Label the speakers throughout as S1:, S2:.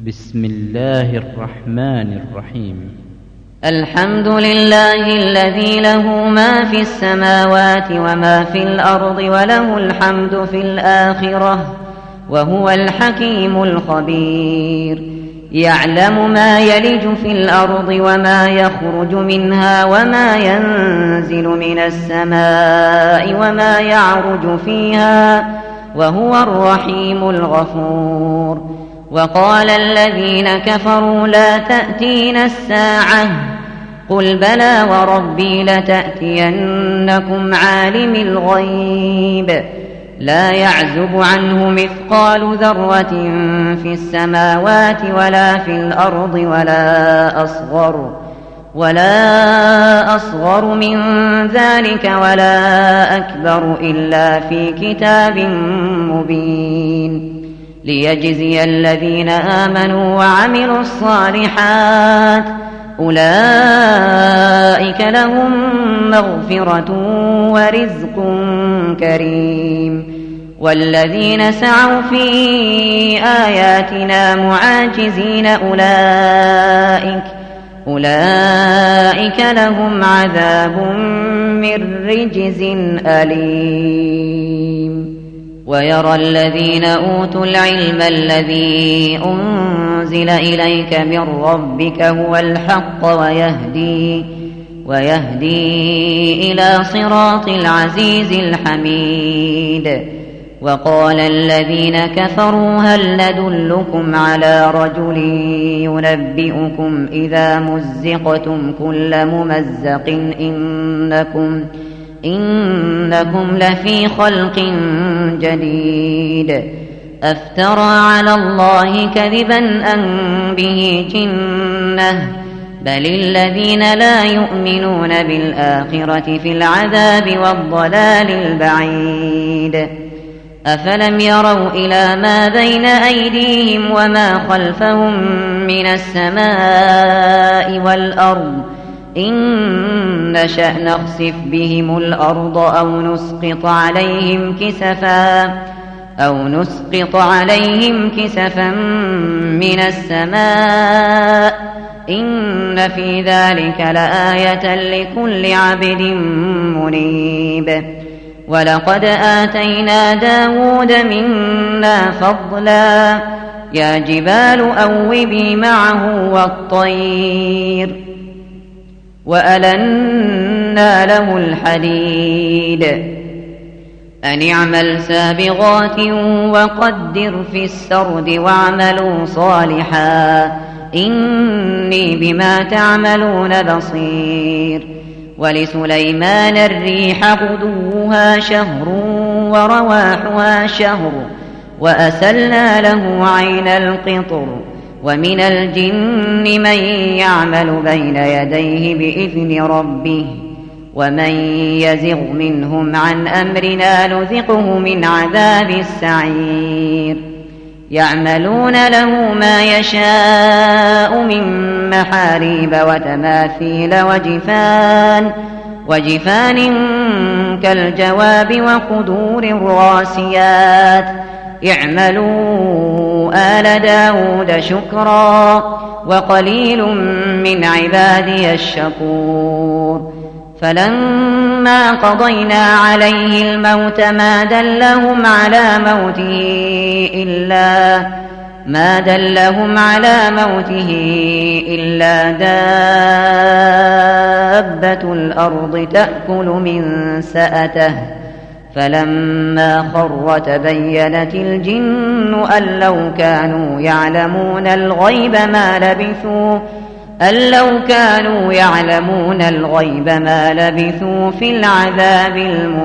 S1: بسم الله الرحمن الرحيم.
S2: الحمد لله الذي له ما في السماوات وما في الأرض وله الحمد في الآخرة وهو الحكيم الخبير. يعلم ما يلج في الأرض وما يخرج منها وما ينزل من السماء وما يعرج فيها وهو الرحيم الغفور. وقال الذين كفروا لا تأتينا الساعة قل بلى وربي لتأتينكم عالم الغيب لا يعزب عنه مثقال ذرة في السماوات ولا في الأرض ولا أصغر من ذلك ولا أكبر إلا في كتاب مبين ليجزي الذين آمنوا وعملوا الصالحات أولئك لهم مغفرة ورزق كريم. والذين سعوا في آياتنا معاجزين أولئك لهم عذاب من رجز أليم. ويرى الذين أوتوا العلم الذي أنزل إليك من ربك هو الحق ويهدي إلى صراط العزيز الحميد. وقال الذين كفروا هل ندلكم على رجل ينبئكم إذا مزقتم كل ممزق إنكم لفي خلق جديد. أفترى على الله كذبا أم به جنة بل الذين لا يؤمنون بالآخرة في العذاب والضلال البعيد. أفلم يروا إلى ما بين أيديهم وما خلفهم من السماء والأرض إن نشأ نخسف بهم الأرض أو نسقط عليهم كسفا من السماء إن في ذلك لآية لكل عبد منيب. ولقد آتينا داود منا فضلا يا جبال أوبي معه والطير وألنا له الحديد أن اعمل سابغات وقدر في السرد واعملوا صالحا إني بما تعملون بصير. ولسليمان الريح غدوها شهر ورواحها شهر وأسلنا له عين القطر. ومن الجن من يعمل بين يديه بإذن ربه ومن يزغ منهم عن أمرنا نذقه من عذاب السعير. يعملون له ما يشاء من محاريب وتماثيل وجفان كالجواب وقدور الراسيات. اعملوا آل داود شكرا وقليل من عبادي الشكور. فلما قضينا عليه الموت ما دلهم على موته إلا دابة الأرض تأكل من سأته. فلما خر تبينت الجن أن لو كانوا يعلمون الغيب ما لبثوا في العذاب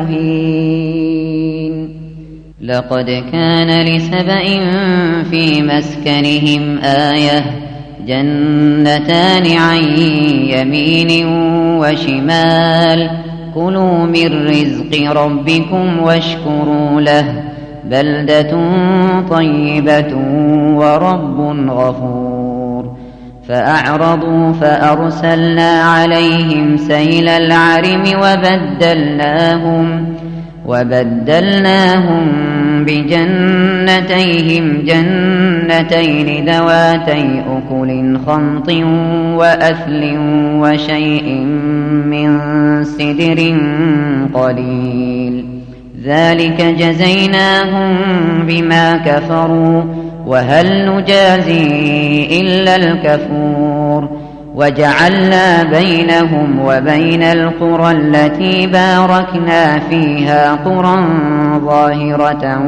S2: المهين. لقد كان لسبإ في مسكنهم آية جنتان عن يمين وشمال كلوا من رزق ربكم واشكروا له بلدة طيبة ورب غفور. فأعرضوا فأرسلنا عليهم سيل العرم وبدلناهم بجنتيهم جنتين ذواتي أكل خمط وأثل وشيء من سدر قليل ذلك جزيناهم بما كفروا وهل نجازي إلا الكفور وجعلنا بينهم وبين القرى التي باركنا فيها قرى ظاهرة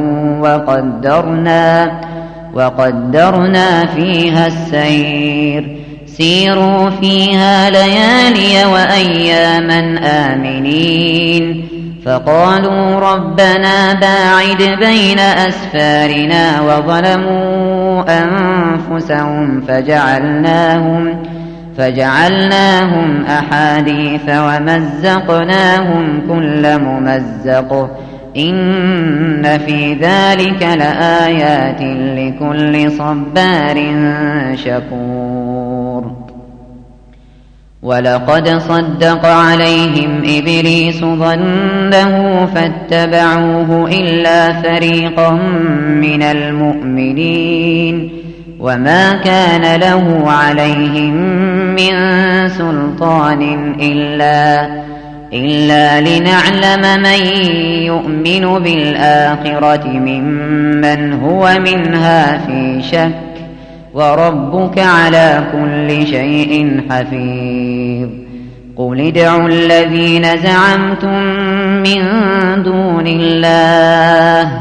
S2: وقدرنا فيها السير سيروا فيها ليالي وأياما آمنين فقالوا ربنا باعد بين أسفارنا وظلموا أنفسهم فجعلناهم أحاديث ومزقناهم كل ممزق إن في ذلك لآيات لكل صبار شكور ولقد صدق عليهم إبليس ظنه فاتبعوه إلا فريقا من المؤمنين وما كان له عليهم من سلطان إلا لنعلم من يؤمن بالآخرة ممن هو منها في شك وربك على كل شيء حفيظ قل ادعوا الذين زعمتم من دون الله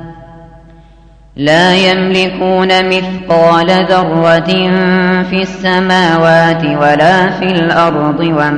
S2: لا يملكون مثقال ذرة في السماوات ولا في الأرض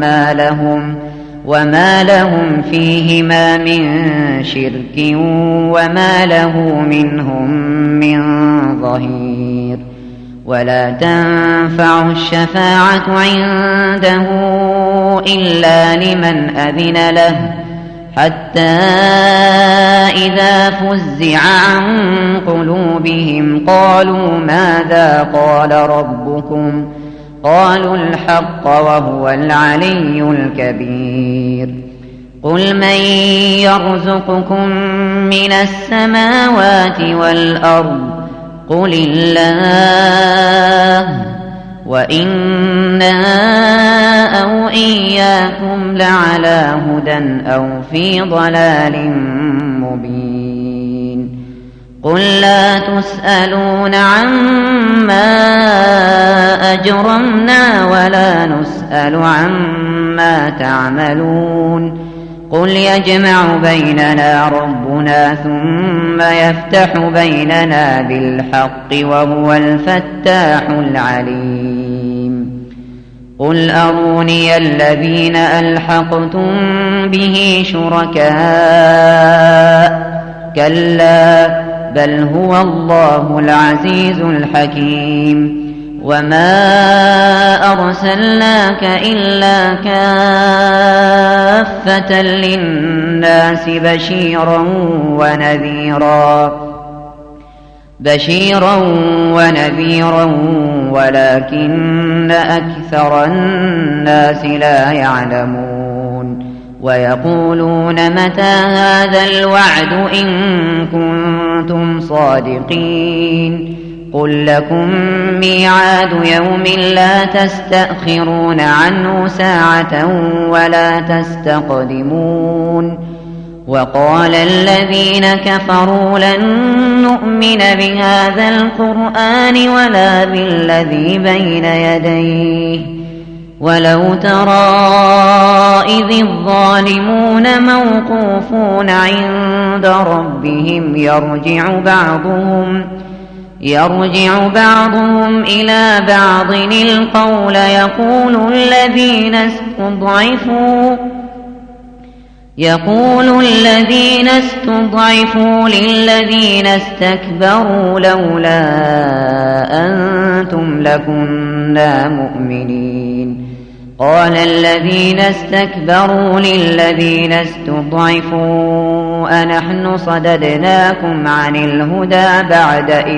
S2: وما لهم فيهما من شرك وما له منهم من ظهير ولا تنفع الشفاعة عنده إلا لمن أذن له حتى إذا فزع عن قلوبهم قالوا ماذا قال ربكم قالوا الحق وهو العلي الكبير قل من يرزقكم من السماوات والأرض قل الله وإنا أو إياكم لعلى هدى أو في ضلال مبين قل لا تسألون عما أجرمنا ولا نسأل عما تعملون قل يجمع بيننا ربنا ثم يفتح بيننا بالحق وهو الفتاح العليم قل أروني الذين ألحقتم به شركاء كلا بل هو الله العزيز الحكيم وما أرسلناك إلا كافة للناس بشيرا ونذيرا ولكن أكثر الناس لا يعلمون ويقولون متى هذا الوعد إن كنتم صادقين قل لكم ميعاد يوم لا تستأخرون عنه ساعة ولا تستقدمون وقال الذين كفروا لن نؤمن بهذا القرآن ولا بالذي بين يديه ولو ترى إذ الظالمون موقوفون عند ربهم يرجع بعضهم إلى بعض القول يقول الذين استضعفوا للذين استكبروا لولا أنتم لكنا مؤمنين قال الذين استكبروا للذين استضعفوا أنحن صددناكم عن الهدى بعد إذ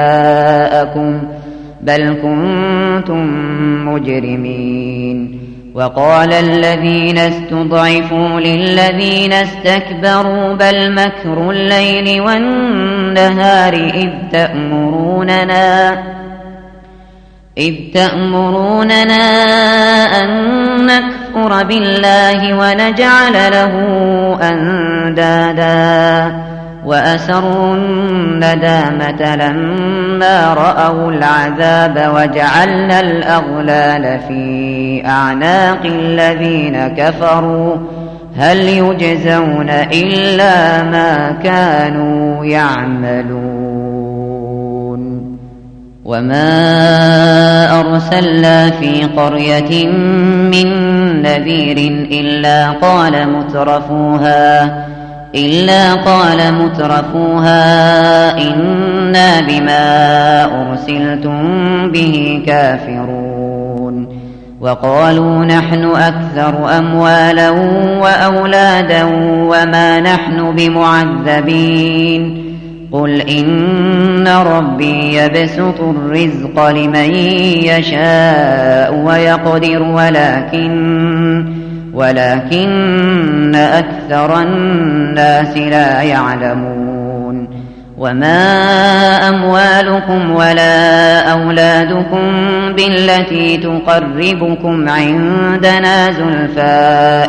S2: جاءكم بل كنتم مجرمين وقال الذين استضعفوا للذين استكبروا بل مكر الليل والنهار إذ تأمروننا أن نكفر بالله ونجعل له أندادا وأسروا الندامة لما رأوا العذاب وجعلنا الأغلال في أعناق الذين كفروا هل يجزون إلا ما كانوا يعملون وما أرسلنا في قرية من نذير إلا قال مترفوها إنا بما أرسلتم به كافرون وقالوا نحن أكثر أموالا وأولادا وما نحن بمعذبين قل إن ربي يبسط الرزق لمن يشاء ويقدر ولكن أكثر الناس لا يعلمون وما أموالكم ولا أولادكم بالتي تقربكم عندنا زلفى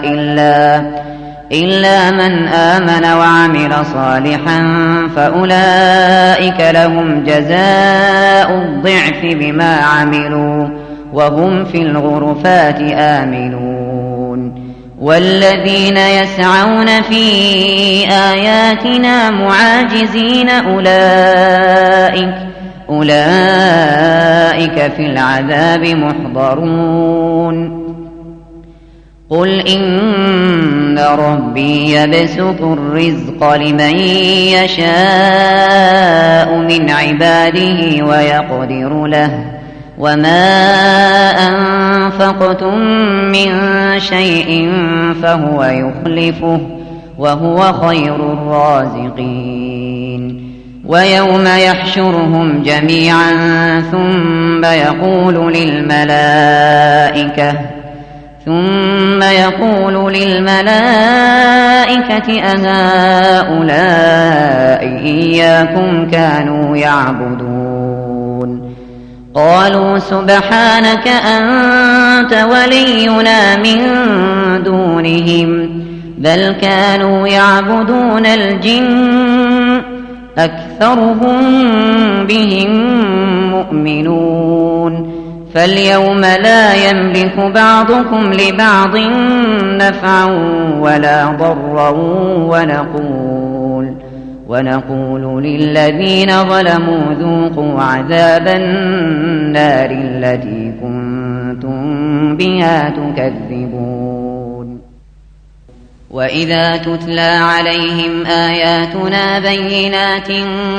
S2: إلا من آمن وعمل صالحا فأولئك لهم جزاء الضعف بما عملوا وهم في الغرفات آمنون والذين يسعون في آياتنا معاجزين أولئك في العذاب محضرون قل إن ربي يبسط الرزق لمن يشاء من عباده ويقدر له وما أنفقتم من شيء فهو يخلفه وهو خير الرازقين ويوم يحشرهم جميعا ثم يقول للملائكة أهؤلاء إياكم كانوا يعبدون قالوا سبحانك أنت ولينا من دونهم بل كانوا يعبدون الجن أكثرهم بهم مؤمنون فاليوم لا يملك بعضكم لبعض نفعا ولا ضرا ونقول للذين ظلموا ذوقوا عذاب النار التي كنتم بها تكذبون وإذا تتلى عليهم آياتنا بينات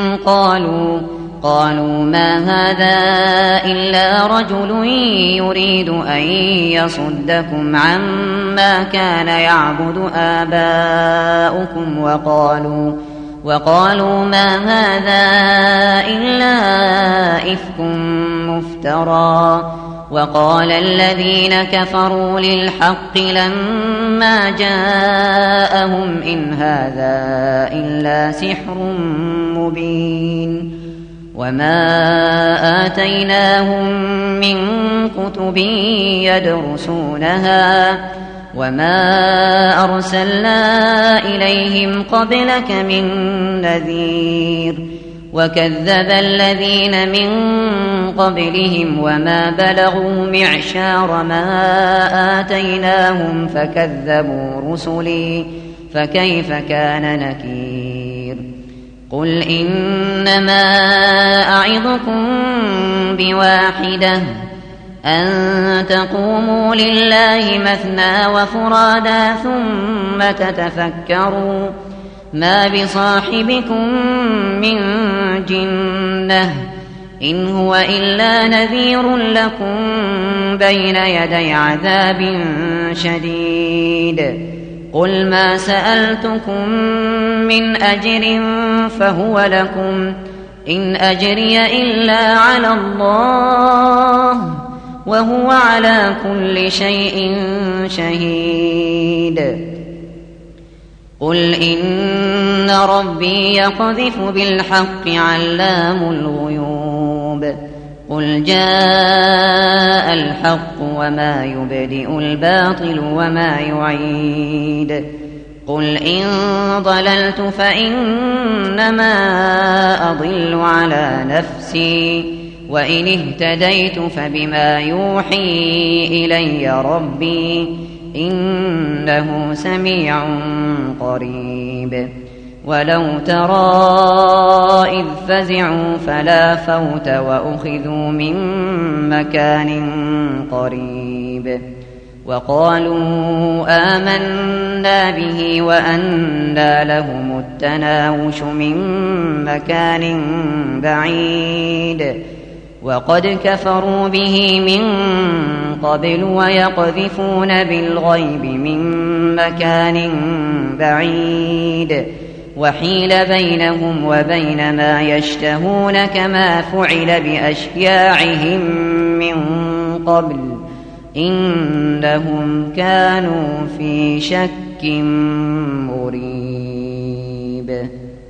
S2: قالوا ما هذا إلا رجل يريد أن يصدكم عما كان يعبد آباؤكم وقالوا ما هذا إلا إفك مفترى وقال الذين كفروا للحق لما جاءهم إن هذا إلا سحر مبين وما آتيناهم من كتب يدرسونها وما أرسلنا إليهم قبلك من نذير وكذب الذين من قبلهم وما بلغوا معشار ما آتيناهم فكذبوا رسلي فكيف كان نكير قل إنما أعظكم بواحدة أن تقوموا لله مثنى وفرادا ثم تتفكروا ما بصاحبكم من جنة إن هو إلا نذير لكم بين يدي عذاب شديد قل ما سألتكم من أجر فهو لكم إن أجري إلا على الله وهو على كل شيء شهيد. قل إن ربي يقذف بالحق علام الغيوب. قل جاء الحق وما يبدئ الباطل وما يعيد. قل إن ضللت فإنما أضل على نفسي وإن اهتديت فبما يوحي إلي ربي إنه سميع قريب. ولو ترى إذ فزعوا فلا فوت وأخذوا من مكان قريب وقالوا آمنا به وأنى لهم التناوش من مكان بعيد وقد كفروا به من قبل ويقذفون بالغيب من مكان بعيد وحيل بينهم وبين ما يشتهون كما فعل بأشياعهم من قبل إنهم كانوا في شك مريب.